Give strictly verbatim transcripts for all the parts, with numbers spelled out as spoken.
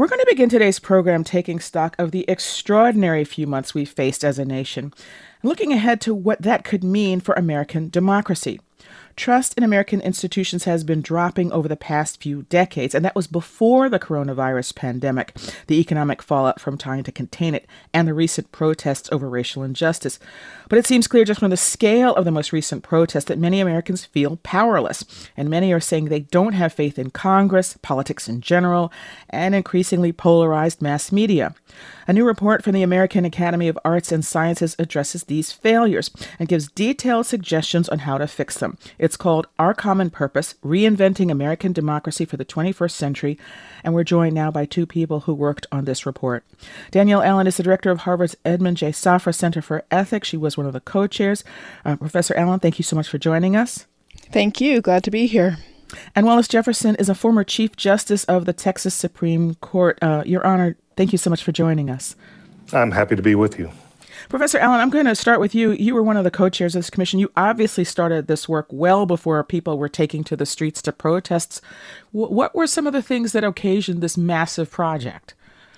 We're going to begin today's program taking stock of the extraordinary few months we've faced as a nation, and looking ahead to what that could mean for American democracy. Trust in American institutions has been dropping over the past few decades, and that was before the coronavirus pandemic, the economic fallout from trying to contain it, and the recent protests over racial injustice. But it seems clear just from the scale of the most recent protests that many Americans feel powerless, and many are saying they don't have faith in Congress, politics in general, and increasingly polarized mass media. A new report from the American Academy of Arts and Sciences addresses these failures and gives detailed suggestions on how to fix them. It's called Our Common Purpose, Reinventing American Democracy for the twenty-first Century, and we're joined now by two people who worked on this report. Danielle Allen is the director of Harvard's Edmund J. Safra Center for Ethics. She was one of the co-chairs. Uh, Professor Allen, thank you so much for joining us. Thank you. Glad to be here. And Wallace Jefferson is a former Chief Justice of the Texas Supreme Court. Uh, Your Honor, thank you so much for joining us. I'm happy to be with you. Professor Allen, I'm going to start with you. You were one of the co-chairs of this commission. You obviously started this work well before people were taking to the streets to protest. W- what were some of the things that occasioned this massive project?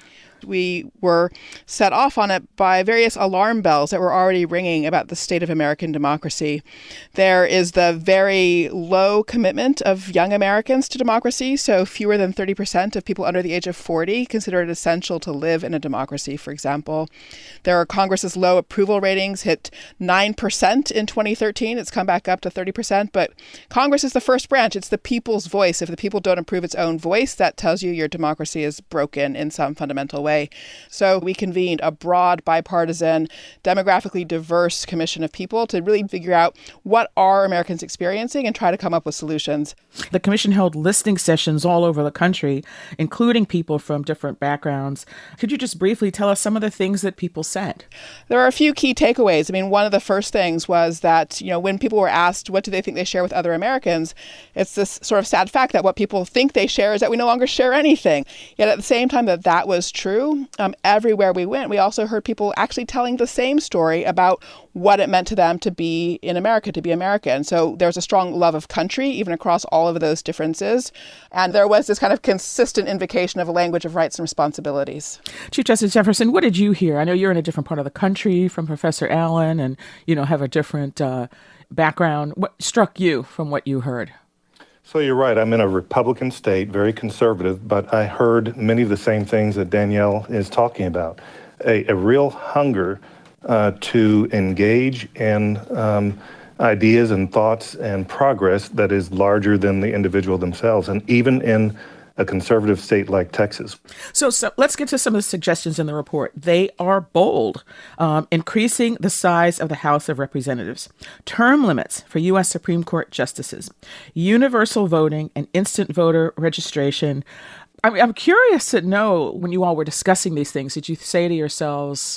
We were set off on it by various alarm bells that were already ringing about the state of American democracy. There is the very low commitment of young Americans to democracy, so fewer than thirty percent of people under the age of forty consider it essential to live in a democracy, for example. There are Congress's low approval ratings, hit nine percent in twenty thirteen. It's come back up to thirty percent, but Congress is the first branch. It's the people's voice. If the people don't approve its own voice, that tells you your democracy is broken in some fundamental way. So we convened a broad, bipartisan, demographically diverse commission of people to really figure out what are Americans experiencing and try to come up with solutions. The commission held listening sessions all over the country, including people from different backgrounds. Could you just briefly tell us some of the things that people said? There are a few key takeaways. I mean, one of the first things was that, you know, when people were asked what do they think they share with other Americans, it's this sort of sad fact that what people think they share is that we no longer share anything. Yet at the same time that that was true, Um, everywhere we went, we also heard people actually telling the same story about what it meant to them to be in America, to be American. So there's a strong love of country, even across all of those differences. And there was this kind of consistent invocation of a language of rights and responsibilities. Chief Justice Jefferson, what did you hear? I know you're in a different part of the country from Professor Allen and, you know, have a different uh, background. What struck you from what you heard? So you're right. I'm in a Republican state, very conservative, but I heard many of the same things that Danielle is talking about. A, a real hunger uh, to engage in um, ideas and thoughts and progress that is larger than the individual themselves, and even in a conservative state like Texas. So, so let's get to some of the suggestions in the report. They are bold. Um, increasing the size of the House of Representatives, term limits for U S Supreme Court justices, universal voting and instant voter registration. I'm, I'm curious to know, when you all were discussing these things, did you say to yourselves,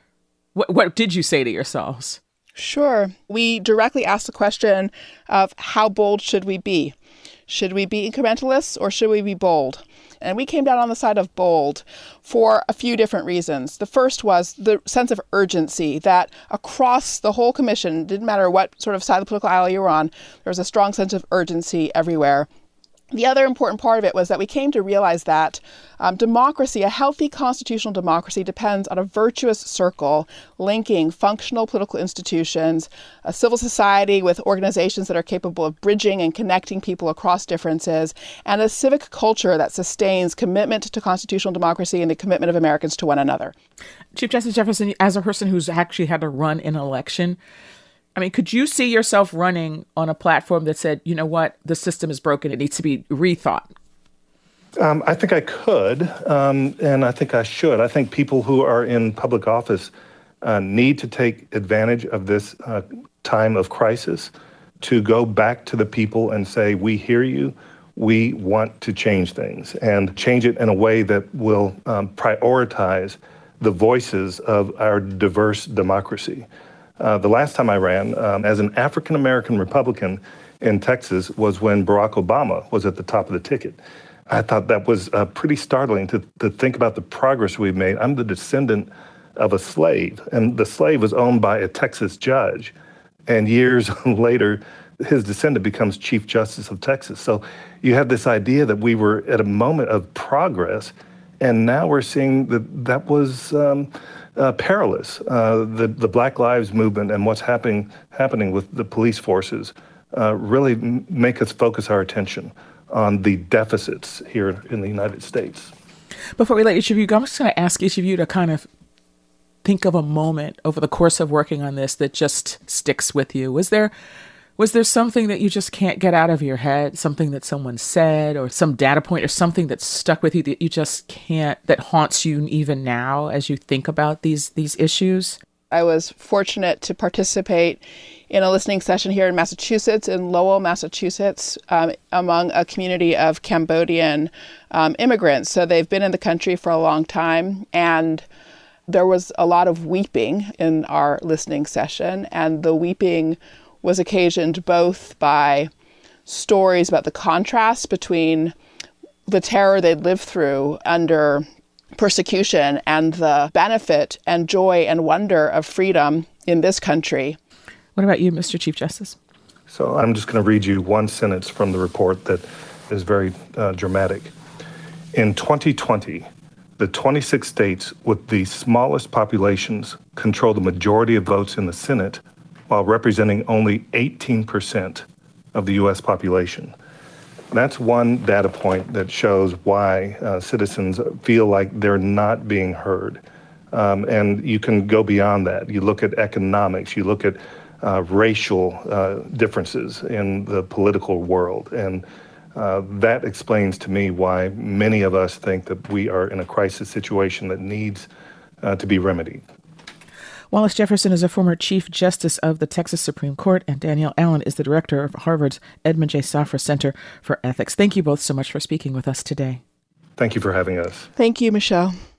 what, what did you say to yourselves? Sure. We directly asked the question of how bold should we be? Should we be incrementalists or should we be bold? And we came down on the side of bold for a few different reasons. The first was the sense of urgency that across the whole commission, didn't matter what sort of side of the political aisle you were on, there was a strong sense of urgency everywhere. The other important part of it was that we came to realize that um, democracy, a healthy constitutional democracy, depends on a virtuous circle linking functional political institutions, a civil society with organizations that are capable of bridging and connecting people across differences, and a civic culture that sustains commitment to constitutional democracy and the commitment of Americans to one another. Chief Justice Jefferson, as a person who's actually had to run an election, I mean, could you see yourself running on a platform that said, you know what, the system is broken, it needs to be rethought? Um, I think I could, um, and I think I should. I think people who are in public office uh, need to take advantage of this uh, time of crisis to go back to the people and say, we hear you, we want to change things, and change it in a way that will um, prioritize the voices of our diverse democracy. Uh, the last time I ran um, as an African-American Republican in Texas was when Barack Obama was at the top of the ticket. I thought that was uh, pretty startling to, to think about the progress we've made. I'm the descendant of a slave, and the slave was owned by a Texas judge. And years later, his descendant becomes Chief Justice of Texas. So you have this idea that we were at a moment of progress, And now we're seeing that that was um, uh, perilous. Uh, the, the Black Lives Movement and what's happening, happening with the police forces uh, really m- make us focus our attention on the deficits here in the United States. Before we let each of you go, I'm just going to ask each of you to kind of think of a moment over the course of working on this that just sticks with you. Was there was there something that you just can't get out of your head, something that someone said or some data point or something that stuck with you that you just can't, that haunts you even now as you think about these these issues? I was fortunate to participate in a listening session here in Massachusetts, in Lowell, Massachusetts, um, among a community of Cambodian um, immigrants. So they've been in the country for a long time, and there was a lot of weeping in our listening session, and the weeping was occasioned both by stories about the contrast between the terror they'd lived through under persecution and the benefit and joy and wonder of freedom in this country. What about you, Mister Chief Justice? So I'm just going to read you one sentence from the report that is very uh, dramatic. In twenty twenty, the twenty-six states with the smallest populations control the majority of votes in the Senate, while representing only eighteen percent of the U S population. That's one data point that shows why uh, citizens feel like they're not being heard. Um, and you can go beyond that. You look at economics, you look at uh, racial uh, differences in the political world. And uh, that explains to me why many of us think that we are in a crisis situation that needs uh, to be remedied. Wallace Jefferson is a former Chief Justice of the Texas Supreme Court, and Danielle Allen is the director of Harvard's Edmund J. Safra Center for Ethics. Thank you both so much for speaking with us today. Thank you for having us. Thank you, Michelle.